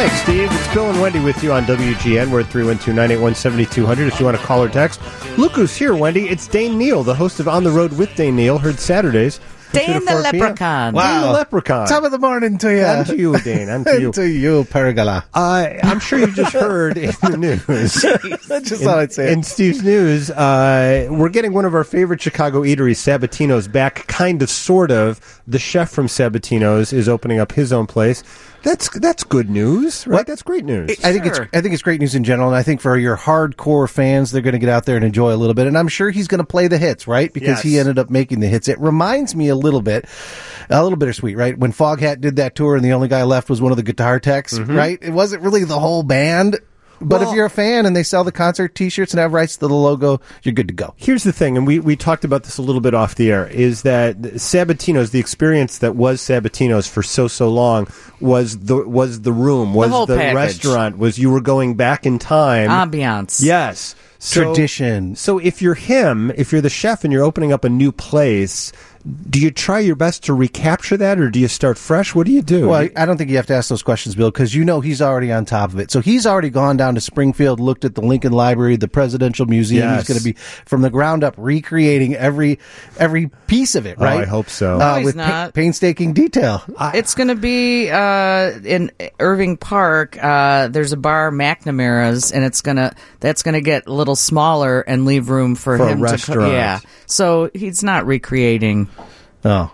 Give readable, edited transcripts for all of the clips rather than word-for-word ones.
Thanks, Steve. It's Bill and Wendy with you on WGN. We're at 312-981-7200 if you want to call or text. Look who's here, Wendy. It's Dane Neal, the host of On the Road with Dane Neal, heard Saturdays. Dane the Leprechaun. Wow. Dane the Leprechaun. Top of the morning to you. And to you, Dane. And to you. And to you, Pergola. I'm sure you just heard in the news. I just thought I'd say it. In Steve's news, we're getting one of our favorite Chicago eateries, Sabatino's, back, kind of, sort of. The chef from Sabatino's is opening up his own place. That's good news, right? That's great news. I think it's great news in general, and I think for your hardcore fans, they're going to get out there and enjoy a little bit. And I'm sure he's going to play the hits, right? Because he ended up making the hits. It reminds me a little bittersweet, right? When Foghat did that tour, and the only guy left was one of the guitar techs, right? It wasn't really the whole band. But if you're a fan and they sell the concert T-shirts and have rights to the logo, you're good to go. Here's the thing, and we talked about this a little bit off the air, is that Sabatino's, the experience that was Sabatino's for so long, was the room, was the restaurant, was you were going back in time. Ambiance. Yes. Tradition. So if you're if you're the chef and you're opening up a new place, do you try your best to recapture that, or do you start fresh? What do you do? Well, I don't think you have to ask those questions, Bill, because you know he's already on top of it. So he's already gone down to Springfield, looked at the Lincoln Library, the Presidential Museum. Yes. He's going to be, from the ground up, recreating every piece of it, right? Oh, I hope so. No, he's with not. Painstaking detail. It's going to be in Irving Park. There's a bar, McNamara's, and that's going to get a little smaller and leave room for him a restaurant. Yeah. So he's not recreating. Oh.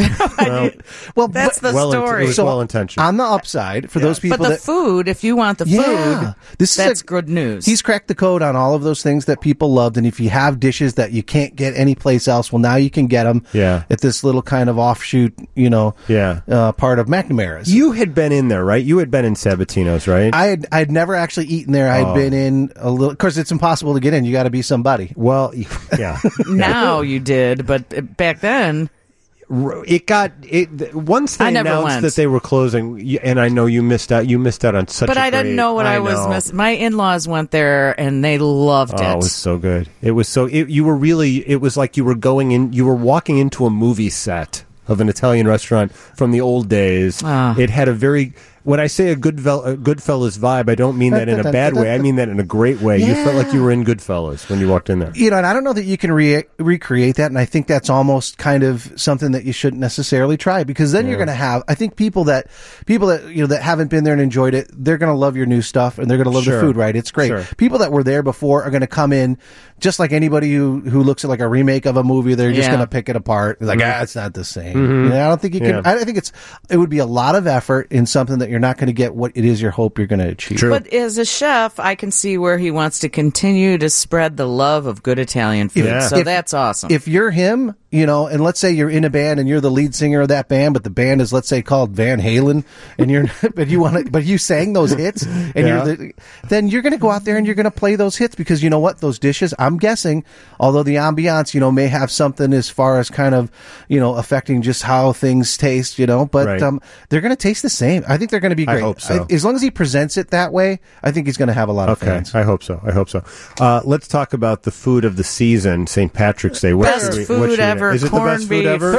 Well, that's the story. It was well-intentioned. On the upside, for those people but the food, if you want the food, that's good news. He's cracked the code on all of those things that people loved, and if you have dishes that you can't get anyplace else, well, now you can get them at this little kind of offshoot, part of McNamara's. You had been in there, right? You had been in Sabatino's, right? I'd never actually eaten there. I'd been in a little, of course, it's impossible to get in. You got to be somebody. Well, yeah. Now you did, but back then... Once they announced that they were closing, and I know you missed out. You missed out on such. But I didn't know what I was missing. My in-laws went there and they loved it. Oh, it was so good. It was so. You were really. It was like you were going in. You were walking into a movie set of an Italian restaurant from the old days. It had a very. When I say a Goodfellas vibe, I don't mean that in a bad way. I mean that in a great way. Yeah. You felt like you were in Goodfellas when you walked in there. And I don't know that you can recreate that, and I think that's almost kind of something that you shouldn't necessarily try, because then you're going to have, I think people that that haven't been there and enjoyed it, they're going to love your new stuff, and they're going to love the food, right? It's great. Sure. People that were there before are going to come in, just like anybody who looks at like a remake of a movie, they're just going to pick it apart. Like, it's not the same. Mm-hmm. I don't think you can. I think it would be a lot of effort in something that you're not going to get what it is you hope you're going to achieve. True. But as a chef, I can see where he wants to continue to spread the love of good Italian food. Yeah. So that's awesome. If you're him, and let's say you're in a band and you're the lead singer of that band, but the band is, let's say, called Van Halen, and but you sang those hits, and then you're going to go out there and you're going to play those hits, because you know what? Those dishes, I'm guessing, although the ambiance, may have something as far as kind of, affecting just how things taste, but they're going to taste the same. I think they're going to be great. I hope so. As long as he presents it that way, I think he's going to have a lot of fans. I hope so. Let's talk about the food of the season, St. Patrick's Day. Best food ever. Is it the best food ever?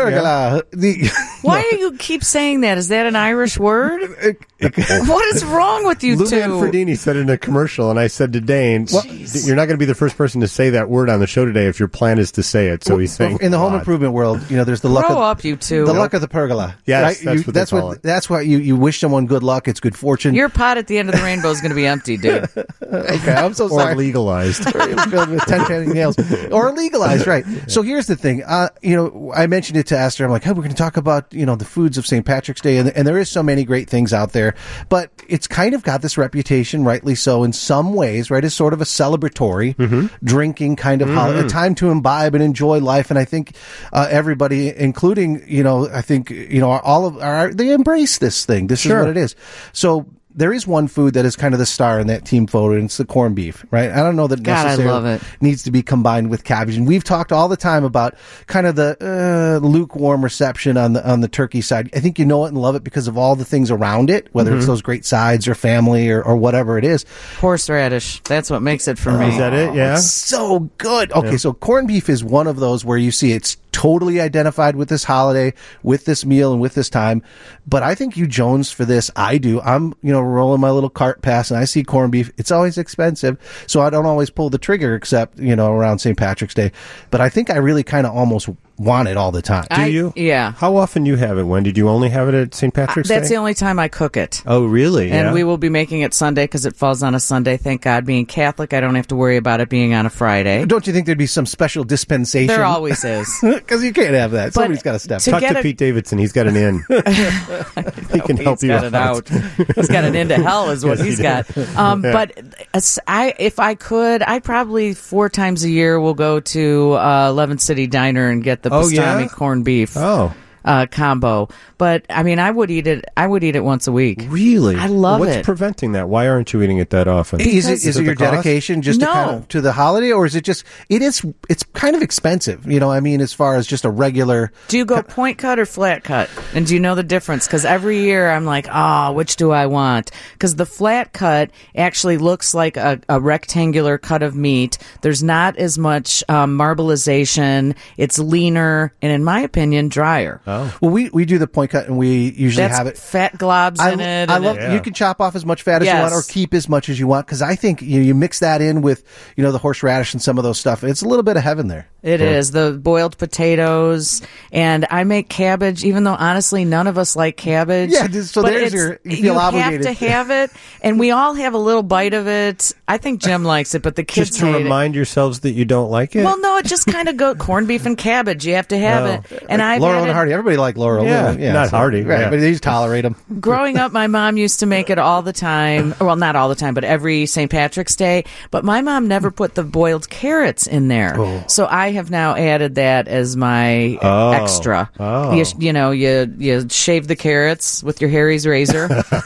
Why do you keep saying that? Is that an Irish word? What is wrong with you Lou two? Manfredini said it in a commercial, and I said to Dane, you're not going to be the first person to say that word on the show today if your plan is to say it. So he's saying, in the home improvement world, there's the luck of you two. The luck of the pergola. Yes, right? That's what you wish someone good luck. It's good fortune. Your pot at the end of the rainbow is going to be empty, dude. Okay, I'm so sorry. Or legalized. Filled with 10-penny nails. Or legalized, right. So here's the thing. I mentioned it to Esther. I'm like, hey, we're going to talk about, the foods of St. Patrick's Day. And there is so many great things out there. But it's kind of got this reputation, rightly so, in some ways, right, as sort of a celebratory drinking kind of holiday, a time to imbibe and enjoy life. And I think everybody, including, I think, all of they embrace this thing. This is what it is. So there is one food that is kind of the star in that team photo, and it's the corned beef, right? I don't know that necessarily needs to be combined with cabbage. And we've talked all the time about kind of the lukewarm reception on the turkey side. I think you know it and love it because of all the things around it, whether it's those great sides or family or whatever it is. Horseradish. That's what makes it for me. Is that it? Yeah. It's so good. Okay, so corned beef is one of those where you see it's totally identified with this holiday, with this meal, and with this time. But I think you Jones for this. I do. I'm, rolling my little cart past and I see corned beef. It's always expensive, so I don't always pull the trigger except, around St. Patrick's Day. But I think I really kind of almost want it all the time. Do you? Yeah. How often do you have it, Wendy? Do you only have it at St. Patrick's Day? That's the only time I cook it. Oh, really? And we will be making it Sunday because it falls on a Sunday. Thank God. Being Catholic, I don't have to worry about it being on a Friday. Don't you think there'd be some special dispensation? There always is. Because you can't have that. Somebody's got to step Talk to Pete Davidson. He's got an in. He can help you out. He's got an into hell is what Yes, he's he got. But if I could, I probably 4 times a year will go to 11 City Diner and get the pastrami corned beef. Combo. But I mean, I would eat it once a week. Really? I love What's it. What's preventing that? Why aren't you eating it that often? Is it your dedication just to the holiday, or is it just it's kind of expensive, as far as just a regular. Do you go point cut or flat cut? And do you know the difference? Because every year I'm like, which do I want? Because the flat cut actually looks like a rectangular cut of meat. There's not as much marbleization. It's leaner and, in my opinion, drier. Oh. Well, we do the point cut, and we usually have it fat globs in it. I love. You can chop off as much fat as you want, or keep as much as you want. Because I think you mix that in with the horseradish and some of those stuff. It's a little bit of heaven there. It is the boiled potatoes, and I make cabbage. Even though honestly, none of us like cabbage. Yeah, so there's you feel obligated. You have to have it, and we all have a little bite of it. I think Jim likes it, but the kids just to remind yourselves that you don't like it. Well, no, it just kind of go corned beef and cabbage. You have to have it, and I've Laurel and Hardy. Everybody like Laurel. Yeah, not Hardy, right? But they just tolerate them. Growing up, my mom used to make it all the time. Well, not all the time, but every St. Patrick's Day. But my mom never put the boiled carrots in there, so I have now added that as my extra. You shave the carrots with your Harry's razor.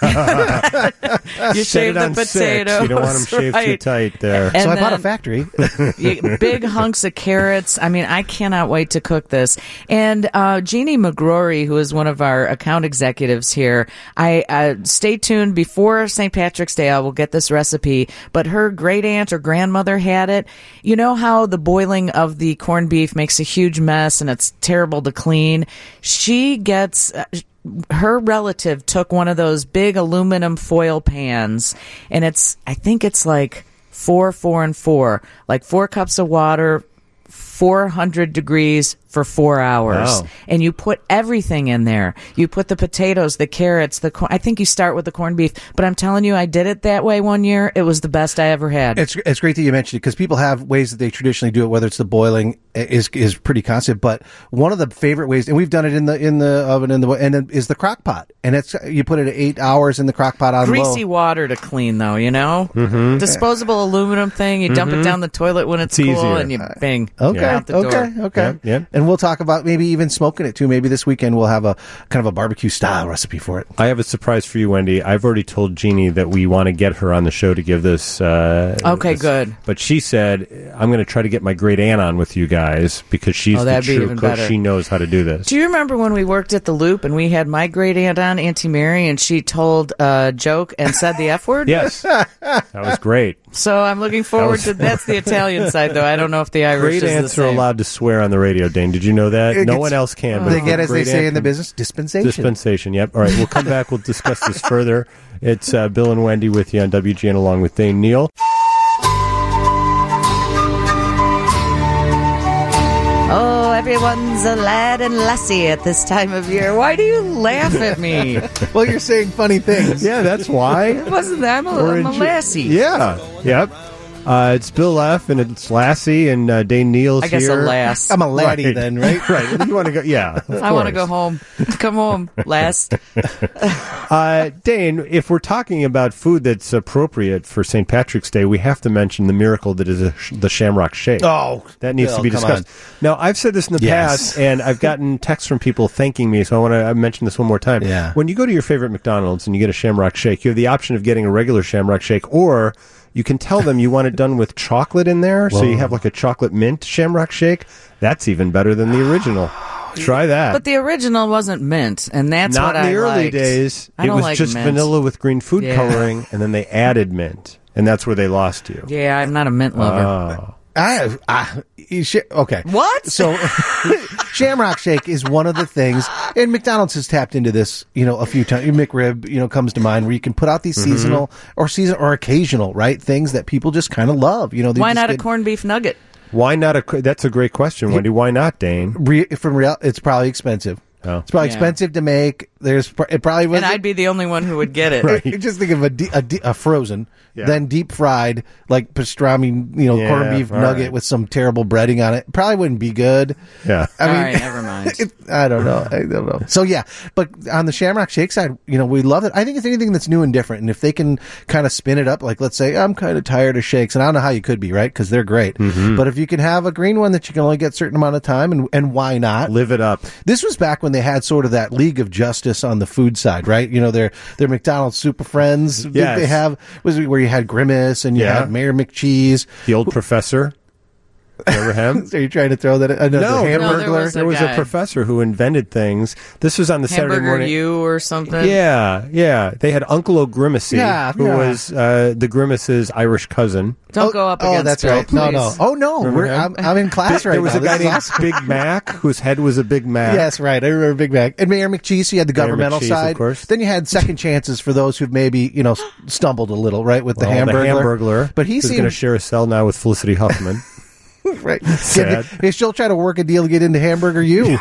You shave the potatoes. You don't want them shaved too tight there. And so I bought a factory. Big hunks of carrots. I mean, I cannot wait to cook this. And Jeannie McGrory, who is one of our account executives here, I stay tuned before St. Patrick's Day. I will get this recipe. But her great aunt or grandmother had it. You know how the boiling of the corned beef makes a huge mess and it's terrible to clean? She gets... her relative took one of those big aluminum foil pans, and I think it's like 4, 4, and 4, like 4 cups of water, 400 degrees for 4 hours. Wow. And you put everything in there. You put the potatoes, the carrots, the corn. I think you start with the corned beef, but I'm telling you, I did it that way one year. It was the best I ever had. It's great that you mentioned it, because people have ways that they traditionally do it, whether it's the boiling is pretty constant, but one of the favorite ways, and we've done it in the oven and is the crock pot. And it's, you put it at 8 hours in the crock pot on greasy low. water to clean, though, Mm-hmm. Disposable aluminum thing. You dump it down the toilet when it's cool, easier. and you bing. Okay. Out the door. Okay. Yep. And we'll talk about maybe even smoking it too. Maybe this weekend we'll have a kind of a barbecue style recipe for it. I have a surprise for you, Wendy. I've already told Jeannie that we want to get her on the show to give this. Good. But she said, I'm going to try to get my great aunt on with you guys because she's the true cook. Better. She knows how to do this. Do you remember when we worked at the Loop and we had my great aunt on, Auntie Mary, and she told a joke and said the F word? Yes. That was great. So I'm looking forward to that's the Italian side, though. I don't know if the Irish Great is aunts the are same. allowed to swear on the radio, Dane. Did you know that? No one else can. But They get, as they great say aunt in the can. business, dispensation. Dispensation, yep. All right, we'll come back. We'll discuss this further. It's Bill and Wendy with you on WGN along with Dane Neal. Oh, everyone's a lad and lassie at this time of year. Why do you laugh at me? Well, you're saying funny things. Yeah, that's why. It wasn't that. I'm a lassie. Yeah, yep. It's Bill F. and it's Lassie and Dane Neal's I guess here. a lass. I'm a laddie then, right? Right. You want to go? Yeah. I want to go home. Come home, lass. Dane, if we're talking about food that's appropriate for St. Patrick's Day, we have to mention the miracle that is the Shamrock Shake. Oh, that needs Bill, to be discussed. Now, I've said this in the past, and I've gotten texts from people thanking me, so I want to mention this one more time. Yeah. When you go to your favorite McDonald's and you get a Shamrock Shake, you have the option of getting a regular Shamrock Shake, or you can tell them you want it done with chocolate in there, so you have like a chocolate mint Shamrock Shake. That's even better than the original. Try that. But the original wasn't mint, and that's Not what I in the early liked. days. I It don't was like just mint. vanilla with green food coloring, and then they added mint, and that's where they lost you. Yeah, I'm not a mint lover. Oh. Okay. What? So, Shamrock Shake is one of the things, and McDonald's has tapped into this, a few times. McRib, comes to mind, where you can put out these seasonal or occasional, right, things that people just kind of love. Why not a corned beef nugget? Why not that's a great question, Wendy. Why not, Dane? It's probably expensive. Oh. It's probably expensive to make. It probably was. And I'd be the only one who would get it. Right. Just think of a frozen, then deep fried, like pastrami, corned beef nugget with some terrible breading on it. Probably wouldn't be good. Yeah. All right, never mind. I don't know. So yeah, but on the Shamrock Shake side, we love it. I think it's anything that's new and different, and if they can kind of spin it up, like let's say I'm kind of tired of shakes, and I don't know how you could be, right? Because they're great. Mm-hmm. But if you can have a green one that you can only get a certain amount of time, and why not live it up? This was back when they had sort of that League of Justice on the food side, right? Their McDonald's Super Friends. Yes. They have where you had Grimace and you had Mayor McCheese, the old professor. Remember him? Are you trying to throw that? No, the Hamburglar. There was a professor who invented things. This was on the Saturday morning. You or something. Yeah. They had Uncle O'Grimacy, who was the Grimace's Irish cousin. Don't go up against that's Bill, right. please. No. I'm in class right now. There was a guy named Big Mac, whose head was a Big Mac. Yes, right. I remember Big Mac. And Mayor McCheese, you had the governmental side. Of course. Then you had second chances for those who've maybe, stumbled a little, right, with the Hamburglar. But he's going to share a cell now with Felicity Huffman. Right. Sad. He's still trying to work a deal to get into Hamburger U.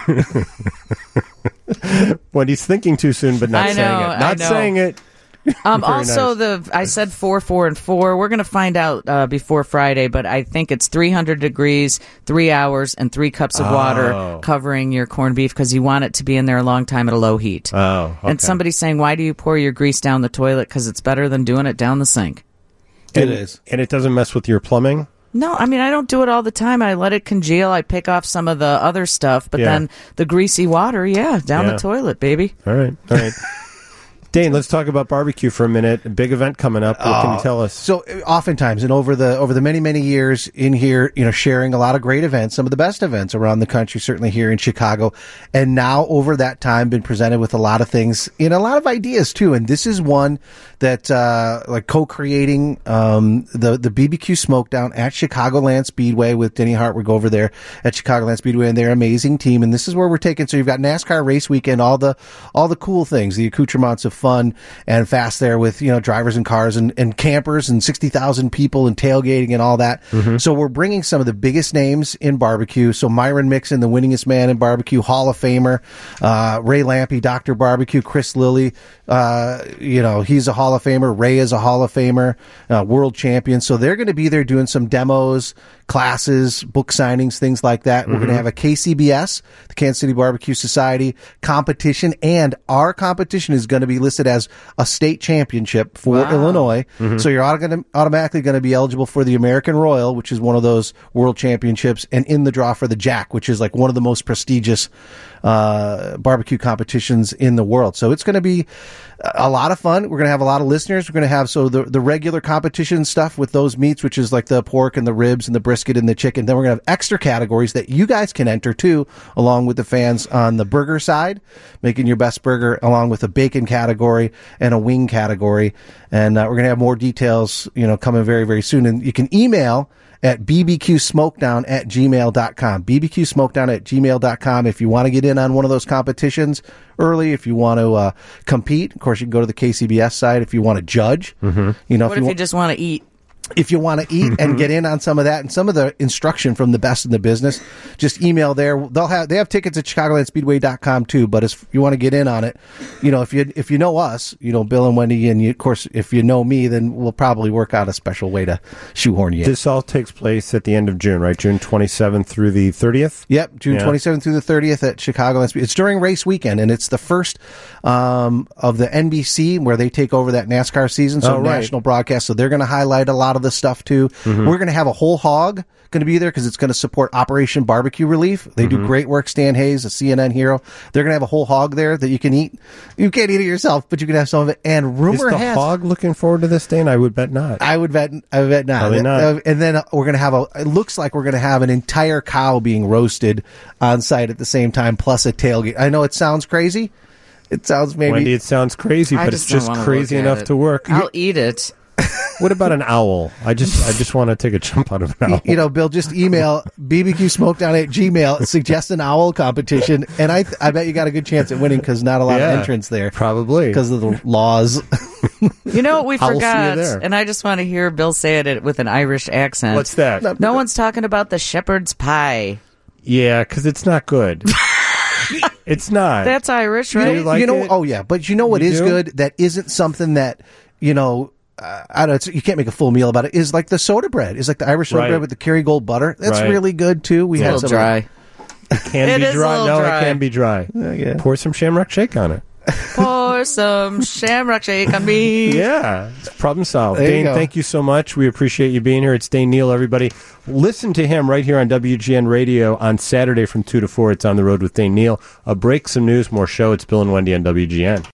Wendy's thinking too soon, but not saying it. Not saying it. Also, nice. I said 4, 4, and 4. We're going to find out before Friday, but I think it's 300 degrees, 3 hours, and 3 cups of water covering your corned beef because you want it to be in there a long time at a low heat. Oh, okay. And somebody's saying, why do you pour your grease down the toilet? Because it's better than doing it down the sink. It is. And it doesn't mess with your plumbing? No, I mean, I don't do it all the time. I let it congeal. I pick off some of the other stuff, but then the greasy water, down the toilet, baby. All right. Dane, let's talk about barbecue for a minute. A big event coming up. What can you tell us? So oftentimes, and over the many, many years in here, sharing a lot of great events, some of the best events around the country, certainly here in Chicago. And now over that time, been presented with a lot of things and a lot of ideas too. And this is one that, like co-creating, the BBQ Smokedown at Chicagoland Speedway with Denny Hart. We go over there at Chicagoland Speedway and their amazing team. And this is where we're taking, so you've got NASCAR race weekend, all the cool things, the accoutrements of fun and fast there with, drivers and cars and campers and 60,000 people and tailgating and all that. Mm-hmm. So we're bringing some of the biggest names in barbecue. So Myron Mixon, the winningest man in barbecue, Hall of Famer, Ray Lampe, Dr. Barbecue, Chris Lilly, he's a Hall of Famer. Ray is a Hall of Famer, world champion. So they're going to be there doing some demos, classes, book signings, things like that. Mm-hmm. We're going to have a KCBS, the Kansas City Barbecue Society competition, and our competition is going to be listed as a state championship for Illinois. Mm-hmm. So you're automatically going to be eligible for the American Royal, which is one of those world championships, and in the draw for the Jack, which is like one of the most prestigious barbecue competitions in the world. So it's going to be a lot of fun. We're going to have a lot of listeners. We're going to have the regular competition stuff with those meats, which is like the pork and the ribs and the brisket and the chicken. Then we're going to have extra categories that you guys can enter too, along with the fans on the burger side, making your best burger, along with a bacon category and a wing category. And we're going to have more details, coming very, very soon. And you can email at bbqsmokedown@gmail.com. bbqsmokedown@gmail.com if you want to get in on one of those competitions early, if you want to compete. Of course, you can go to the KCBS side if you want to judge. Mm-hmm. What if you just want to eat? If you want to eat and get in on some of that and some of the instruction from the best in the business, just email there. They have tickets at chicagolandspeedway.com too, but if you want to get in on it, if you know us, Bill and Wendy, and of course, if you know me, then we'll probably work out a special way to shoehorn you in. This all takes place at the end of June, right? June 27th through the 30th? Yep, June 27th through the 30th at Chicagoland Speedway. It's during race weekend, and it's the first of the NBC where they take over that NASCAR season, so national broadcast. So they're going to highlight a lot of the stuff too. Mm-hmm. We're going to have a whole hog going to be there because it's going to support Operation Barbecue Relief. They do great work. Stan Hayes, a CNN hero. They're going to have a whole hog there that you can eat. You can't eat it yourself, but you can have some of it. And rumor has... Is the hog looking forward to this, Dane? I would bet not. I would bet not. Probably not. And then we're going to have it looks like we're going to have an entire cow being roasted on site at the same time, plus a tailgate. I know it sounds crazy. It sounds maybe... Wendy, it sounds crazy, but it's just crazy enough to work. I'll eat it. What about an owl? I just want to take a jump out of an owl. Bill, just email bbqsmokedown@gmail, suggest an owl competition, and I bet you got a good chance at winning because not a lot of entrants there. Probably. Because of the laws. You know what we I'll see you forgot? there. And I just want to hear Bill say it with an Irish accent. What's that? No one's talking about the shepherd's pie. Yeah, because it's not good. It's not. That's Irish, right? You like it? Oh, yeah. But you know what is do? good that isn't something that, I don't know, you can't make a full meal about it, is like the soda bread. Is like the Irish soda Right. bread with the Kerrygold butter. That's Right. really good, too. We It's a had little some dry. Can It be is a dry. little No, dry. it can be dry. yeah. Pour some Shamrock Shake on it. Pour some Shamrock Shake on me. Yeah, it's problem solved. There you Dane, go. thank you so much. We appreciate you being here. It's Dane Neal, everybody. Listen to him right here on WGN Radio on Saturday from 2 to 4. It's On the Road with Dane Neal. A break, some news, more show. It's Bill and Wendy on WGN.